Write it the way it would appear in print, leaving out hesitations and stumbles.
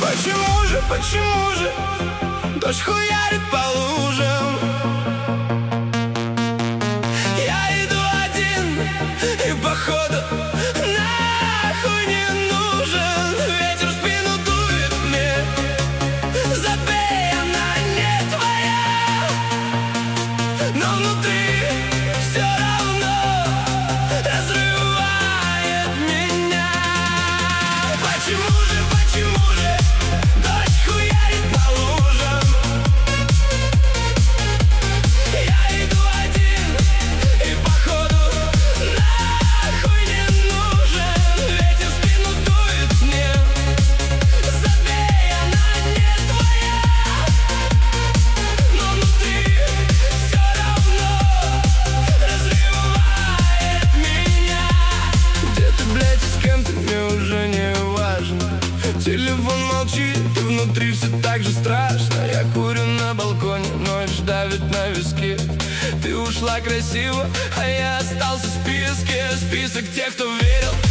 Почему же дождь хуярит по лужам? Я иду один, и походу нахуй не нужен. Ветер в спину дует мне, забей, она не твоя. Но внутри все равно разрывает меня. Почему же дождь хуярит по лужам? Я иду один, и походу нахуй не нужен. Ветер в спину дует мне, забей, она не твоя. Но внутри все равно разрывает меня. Где ты, блядь, с кем ты, мне уже не важно. Телефон молчит, и внутри все так же страшно. Я курю на балконе, ночь давит на виски. Ты ушла красиво, а я остался в списке. Список тех, кто верил